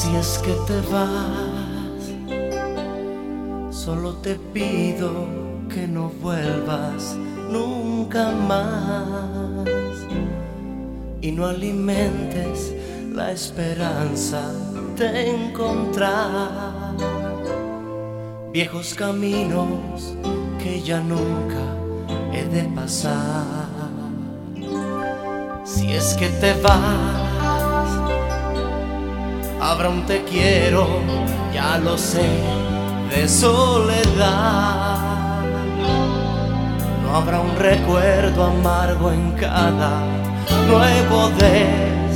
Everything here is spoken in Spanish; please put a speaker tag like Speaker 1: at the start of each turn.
Speaker 1: Si es que te vas, solo te pido que no vuelvas nunca más y no alimentes la esperanza de encontrar viejos caminos que ya nunca he de pasar. Si es que te vas, habrá un te quiero, ya lo sé, de soledad. No habrá un recuerdo amargo en cada nuevo día.